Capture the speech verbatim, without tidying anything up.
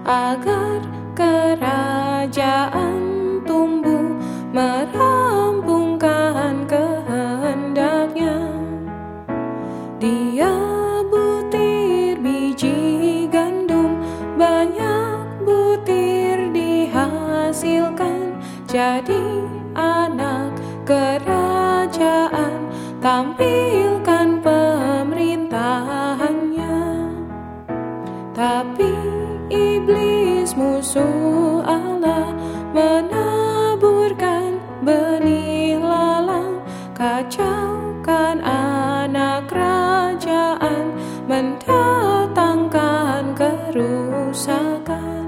agar kerajaan tumbuh merampungkan kehendaknya. Dia butir biji gandum, banyak butir dihasilkan, jadi anak kerajaan, tampilkan pemerintahannya. Tapi iblis musuh Allah menaburkan benih lalang, kacaukan anak kerajaan, mendatangkan kerusakan.